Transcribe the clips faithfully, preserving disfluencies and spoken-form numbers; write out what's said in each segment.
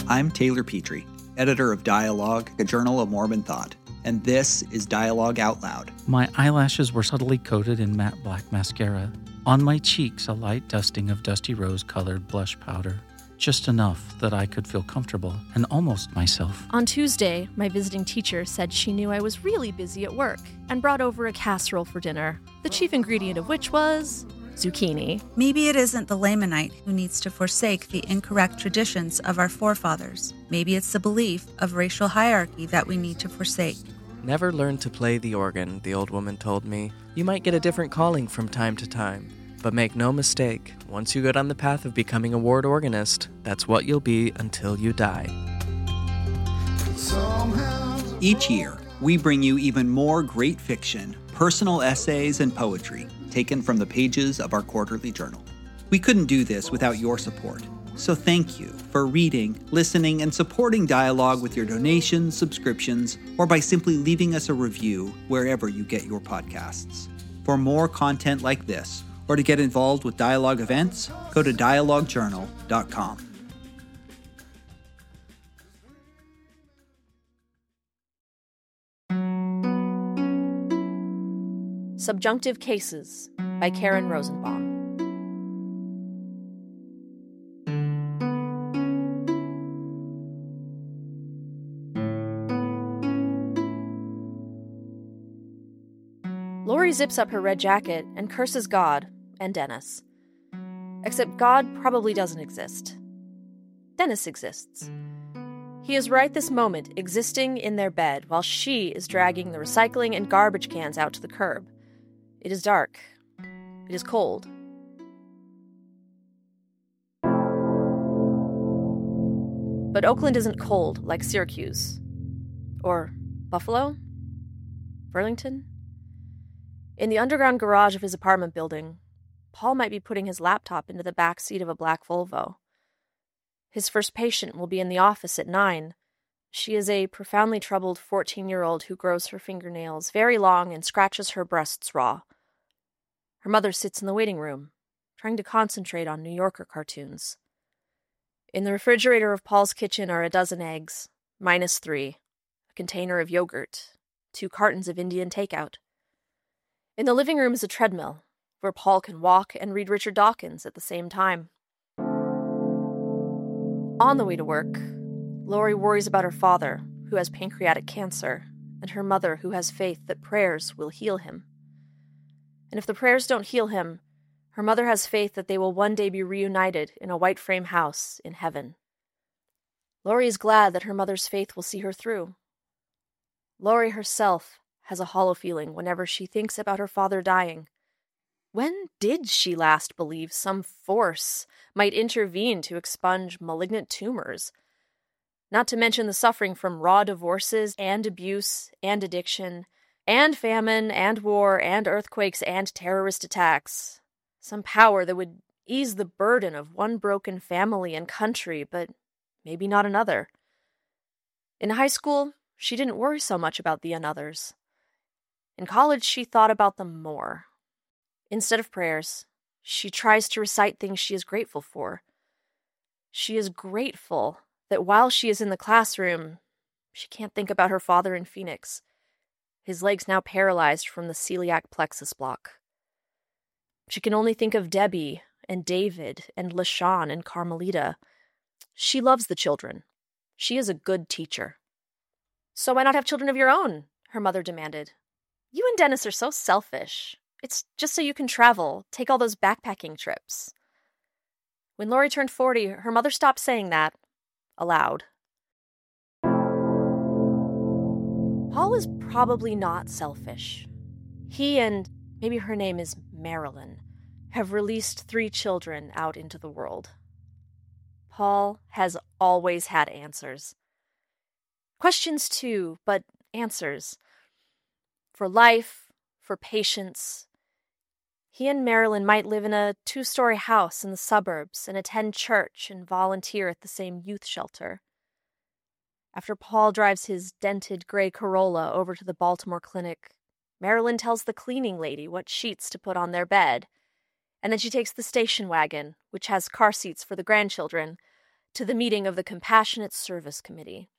I'm Taylor Petrie, editor of Dialogue, a journal of Mormon thought, and this is Dialogue Out Loud. My eyelashes were subtly coated in matte black mascara. On my cheeks, a light dusting of dusty rose-colored blush powder. Just enough that I could feel comfortable and almost myself. On Tuesday, my visiting teacher said she knew I was really busy at work and brought over a casserole for dinner, the chief ingredient of which was zucchini. Maybe it isn't the Lamanite who needs to forsake the incorrect traditions of our forefathers. Maybe it's the belief of racial hierarchy that we need to forsake. Never learn to play the organ, the old woman told me. You might get a different calling from time to time. But make no mistake, once you get on the path of becoming a ward organist, that's what you'll be until you die. Each year, we bring you even more great fiction, personal essays, and poetry taken from the pages of our quarterly journal. We couldn't do this without your support, so thank you for reading, listening, and supporting Dialogue with your donations, subscriptions, or by simply leaving us a review wherever you get your podcasts. For more content like this, or to get involved with Dialogue events, go to dialogue journal dot com. Subjunctive Cases by Karen Rosenbaum. Lori zips up her red jacket and curses God and Dennis. Except God probably doesn't exist. Dennis exists. He is right this moment existing in their bed while she is dragging the recycling and garbage cans out to the curb. It is dark. It is cold. But Oakland isn't cold like Syracuse. Or Buffalo? Burlington? In the underground garage of his apartment building, Paul might be putting his laptop into the back seat of a black Volvo. His first patient will be in the office at nine. She is a profoundly troubled fourteen-year-old who grows her fingernails very long and scratches her breasts raw. Her mother sits in the waiting room, trying to concentrate on New Yorker cartoons. In the refrigerator of Paul's kitchen are a dozen eggs, minus three, a container of yogurt, two cartons of Indian takeout. In the living room is a treadmill, where Paul can walk and read Richard Dawkins at the same time. On the way to work, Lori worries about her father, who has pancreatic cancer, and her mother, who has faith that prayers will heal him. And if the prayers don't heal him, her mother has faith that they will one day be reunited in a white frame house in heaven. Lori is glad that her mother's faith will see her through. Lori herself has a hollow feeling whenever she thinks about her father dying. When did she last believe some force might intervene to expunge malignant tumors? Not to mention the suffering from raw divorces and abuse and addiction and famine and war and earthquakes and terrorist attacks. Some power that would ease the burden of one broken family and country, but maybe not another. In high school, she didn't worry so much about the anothers. In college, she thought about them more. Instead of prayers, she tries to recite things she is grateful for. She is grateful that while she is in the classroom, she can't think about her father in Phoenix, his legs now paralyzed from the celiac plexus block. She can only think of Debbie and David and LaShawn and Carmelita. She loves the children. She is a good teacher. So why not have children of your own? Her mother demanded. You and Dennis are so selfish. It's just so you can travel, take all those backpacking trips. When Lori turned forty, her mother stopped saying that aloud. Paul is probably not selfish. He and, maybe her name is Marilyn, have released three children out into the world. Paul has always had answers. Questions too, but answers. For life, for patience. He and Marilyn might live in a two-story house in the suburbs and attend church and volunteer at the same youth shelter. After Paul drives his dented gray Corolla over to the Baltimore clinic, Marilyn tells the cleaning lady what sheets to put on their bed, and then she takes the station wagon, which has car seats for the grandchildren, to the meeting of the Compassionate Service Committee.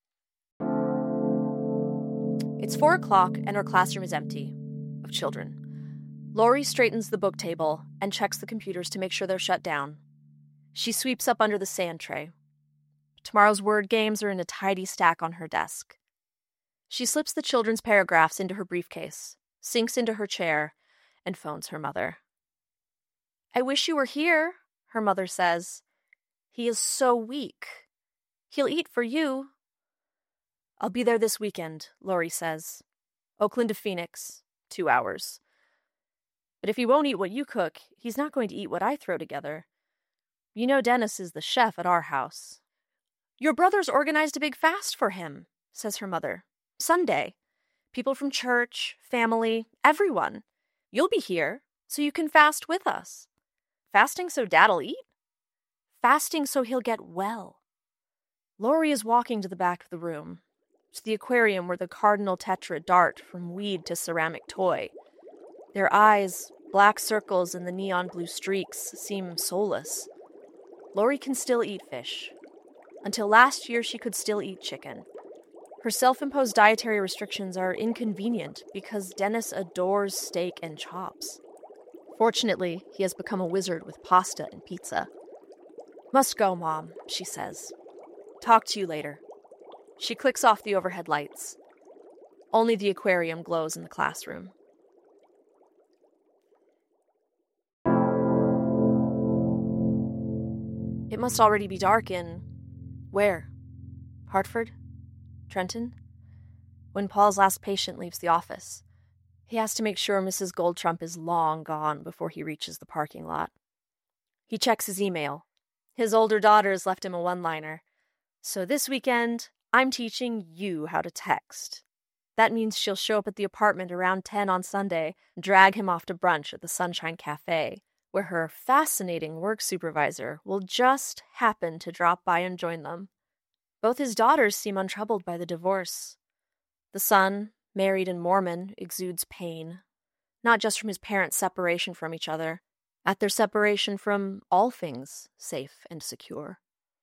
It's four o'clock and her classroom is empty of children. Lori straightens the book table and checks the computers to make sure they're shut down. She sweeps up under the sand tray. Tomorrow's word games are in a tidy stack on her desk. She slips the children's paragraphs into her briefcase, sinks into her chair, and phones her mother. "I wish you were here," her mother says. "He is so weak. He'll eat for you." "I'll be there this weekend," Lori says. "Oakland to Phoenix, two hours. But if he won't eat what you cook, he's not going to eat what I throw together. You know Dennis is the chef at our house." "Your brother's organized a big fast for him," says her mother. "Sunday. People from church, family, everyone. You'll be here, so you can fast with us." "Fasting so Dad'll eat?" "Fasting so he'll get well." Lori is walking to the back of the room, to the aquarium where the cardinal tetra dart from weed to ceramic toy. Their eyes, black circles in the neon blue streaks, seem soulless. Lori can still eat fish. Until last year, she could still eat chicken. Her self-imposed dietary restrictions are inconvenient because Dennis adores steak and chops. Fortunately, he has become a wizard with pasta and pizza. "Must go, Mom," she says. "Talk to you later." She clicks off the overhead lights. Only the aquarium glows in the classroom. It must already be dark in... where? Hartford? Trenton? When Paul's last patient leaves the office, he has to make sure Missus Goldtrump is long gone before he reaches the parking lot. He checks his email. His older daughter has left him a one-liner. "So this weekend, I'm teaching you how to text." That means she'll show up at the apartment around ten on Sunday and drag him off to brunch at the Sunshine Cafe, where her fascinating work supervisor will just happen to drop by and join them. Both his daughters seem untroubled by the divorce. The son, married and Mormon, exudes pain, not just from his parents' separation from each other, at their separation from all things safe and secure.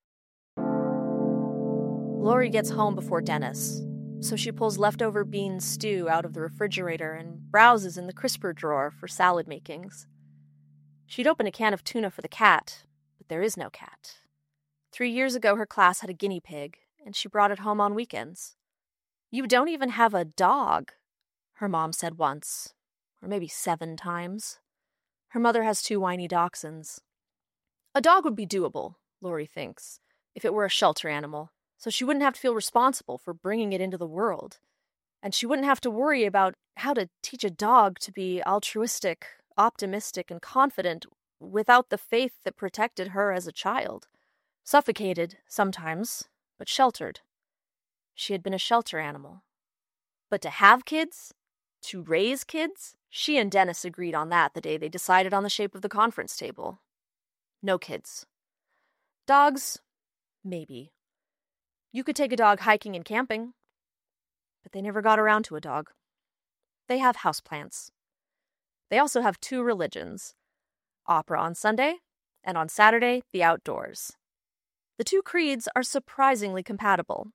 Lori gets home before Dennis, so she pulls leftover bean stew out of the refrigerator and browses in the crisper drawer for salad makings. She'd open a can of tuna for the cat, but there is no cat. Three years ago, her class had a guinea pig, and she brought it home on weekends. "You don't even have a dog," her mom said once, or maybe seven times. Her mother has two whiny dachshunds. A dog would be doable, Lori thinks, if it were a shelter animal, so she wouldn't have to feel responsible for bringing it into the world. And she wouldn't have to worry about how to teach a dog to be altruistic, optimistic, and confident without the faith that protected her as a child. Suffocated, sometimes, but sheltered. She had been a shelter animal. But to have kids? To raise kids? She and Dennis agreed on that the day they decided on the shape of the conference table. No kids. Dogs? Maybe. You could take a dog hiking and camping. But they never got around to a dog. They have houseplants. They also have two religions. Opera on Sunday, and on Saturday, the outdoors. The two creeds are surprisingly compatible.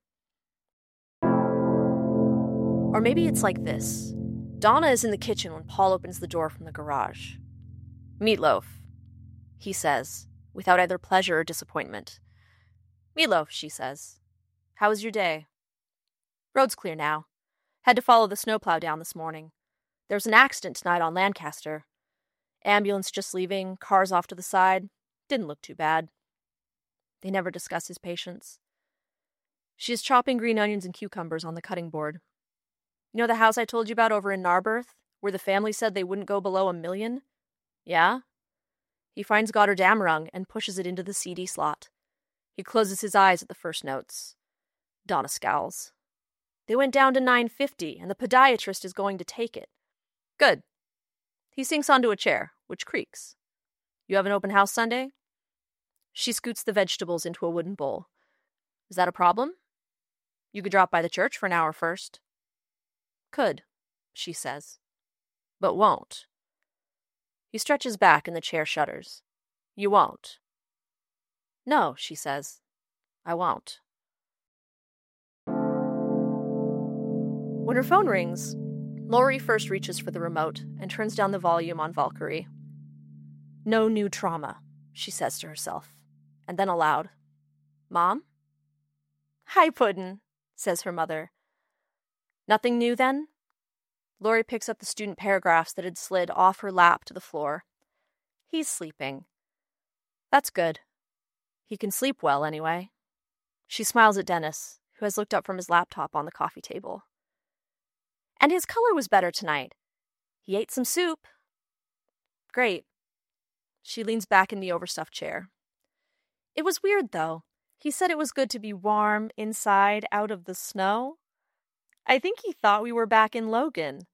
Or maybe it's like this. Donna is in the kitchen when Paul opens the door from the garage. "Meatloaf," he says, without either pleasure or disappointment. "Meatloaf," she says. "How was your day?" "Road's clear now. Had to follow the snowplow down this morning. There was an accident tonight on Lancaster. Ambulance just leaving, cars off to the side. Didn't look too bad." They never discuss his patients. She is chopping green onions and cucumbers on the cutting board. "You know the house I told you about over in Narberth, where the family said they wouldn't go below a million? Yeah?" He finds Gotterdammerung and pushes it into the C D slot. He closes his eyes at the first notes. Donna scowls. "They went down to nine fifty, and the podiatrist is going to take it." "Good." He sinks onto a chair, which creaks. "You have an open house Sunday?" She scoots the vegetables into a wooden bowl. "Is that a problem? You could drop by the church for an hour first." "Could," she says. "But won't." He stretches back and the chair shudders. "You won't?" "No," she says. I won't. When her phone rings, Lori first reaches for the remote and turns down the volume on Valkyrie. No new trauma, she says to herself, and then aloud, Mom? Hi, Puddin', says her mother. Nothing new, then? Lori picks up the student paragraphs that had slid off her lap to the floor. He's sleeping. That's good. He can sleep well, anyway. She smiles at Dennis, who has looked up from his laptop on the coffee table. And his color was better tonight. He ate some soup. Great. She leans back in the overstuffed chair. It was weird, though. He said it was good to be warm inside out of the snow. I think he thought we were back in Logan.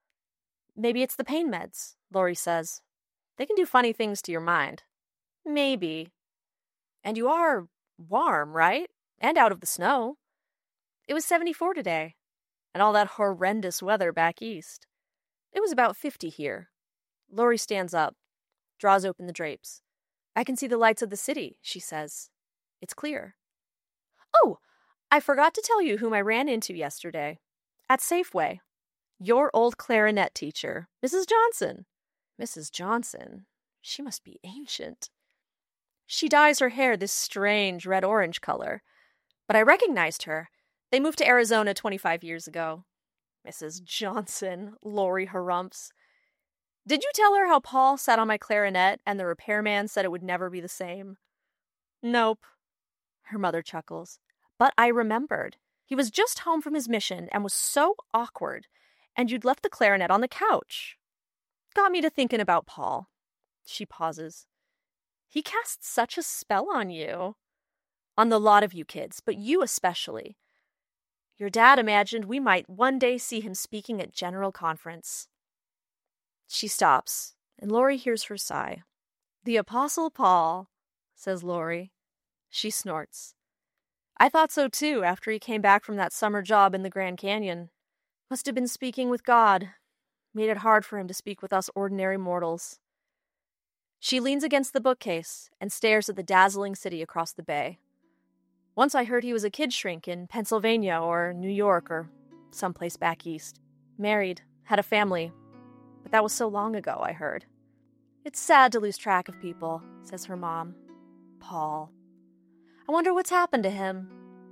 Maybe it's the pain meds, Lori says. They can do funny things to your mind. Maybe. And you are warm, right? And out of the snow. It was seventy-four today. And all that horrendous weather back east. It was about fifty here. Lori stands up, draws open the drapes. I can see the lights of the city, she says. It's clear. Oh, I forgot to tell you whom I ran into yesterday. At Safeway. Your old clarinet teacher, Missus Johnson. Missus Johnson? She must be ancient. She dyes her hair this strange red-orange color. But I recognized her. They moved to Arizona twenty-five years ago. Missus Johnson, Lori harumphs. Did you tell her how Paul sat on my clarinet and the repairman said it would never be the same? Nope. Her mother chuckles. But I remembered. He was just home from his mission and was so awkward, and you'd left the clarinet on the couch. Got me to thinking about Paul. She pauses. He cast such a spell on you. On the lot of you kids, but you especially. Your dad imagined we might one day see him speaking at General Conference. She stops, and Lori hears her sigh. The Apostle Paul, says Lori. She snorts. I thought so too after he came back from that summer job in the Grand Canyon. Must have been speaking with God. Made it hard for him to speak with us ordinary mortals. She leans against the bookcase and stares at the dazzling city across the bay. Once I heard he was a kid shrink in Pennsylvania or New York or someplace back east. Married, had a family. But that was so long ago, I heard. It's sad to lose track of people, says her mom. Paul. I wonder what's happened to him.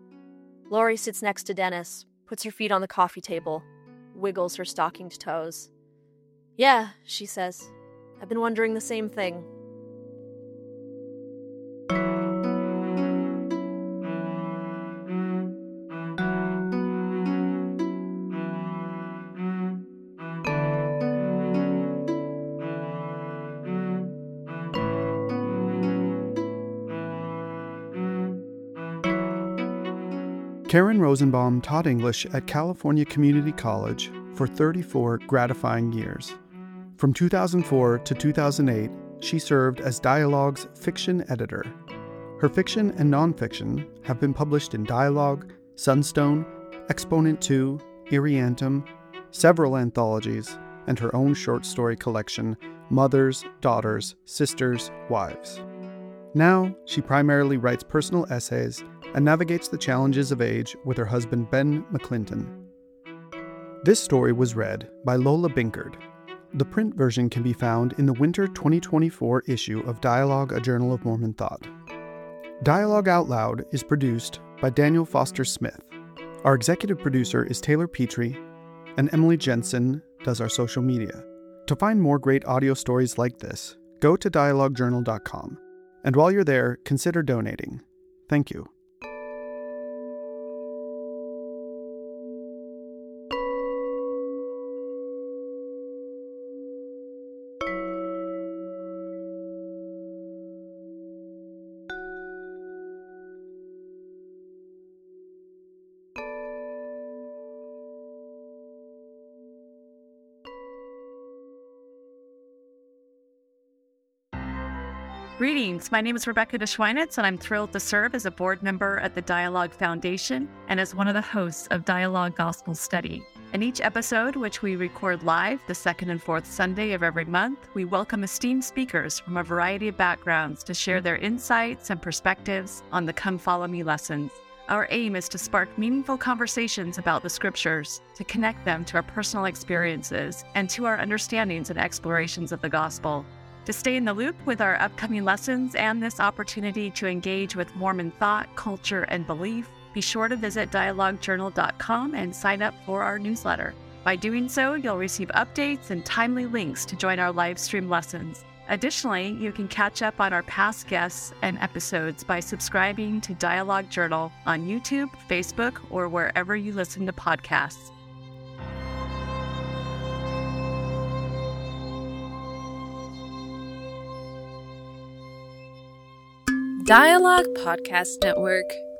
Lori sits next to Dennis, puts her feet on the coffee table, wiggles her stockinged toes. Yeah, she says. I've been wondering the same thing. Karen Rosenbaum taught English at California Community College for thirty-four gratifying years. From two thousand four to two thousand eight, she served as Dialogue's fiction editor. Her fiction and nonfiction have been published in Dialogue, Sunstone, Exponent two, Iriantum, several anthologies, and her own short story collection, Mothers, Daughters, Sisters, Wives. Now, she primarily writes personal essays and navigates the challenges of age with her husband Ben McClinton. This story was read by Lola Binkard. The print version can be found in the winter twenty twenty-four issue of Dialogue, A Journal of Mormon Thought. Dialogue Out Loud is produced by Daniel Foster Smith. Our executive producer is Taylor Petrie, and Emily Jensen does our social media. To find more great audio stories like this, go to dialogue journal dot com. And while you're there, consider donating. Thank you. Greetings, my name is Rebecca DeSchweinitz, and I'm thrilled to serve as a board member at the Dialogue Foundation and as one of the hosts of Dialogue Gospel Study. In each episode, which we record live the second and fourth Sunday of every month, we welcome esteemed speakers from a variety of backgrounds to share their insights and perspectives on the Come Follow Me lessons. Our aim is to spark meaningful conversations about the scriptures, to connect them to our personal experiences and to our understandings and explorations of the gospel. To stay in the loop with our upcoming lessons and this opportunity to engage with Mormon thought, culture, and belief, be sure to visit dialogue journal dot com and sign up for our newsletter. By doing so, you'll receive updates and timely links to join our live stream lessons. Additionally, you can catch up on our past guests and episodes by subscribing to Dialogue Journal on YouTube, Facebook, or wherever you listen to podcasts. Dialogue Podcast Network.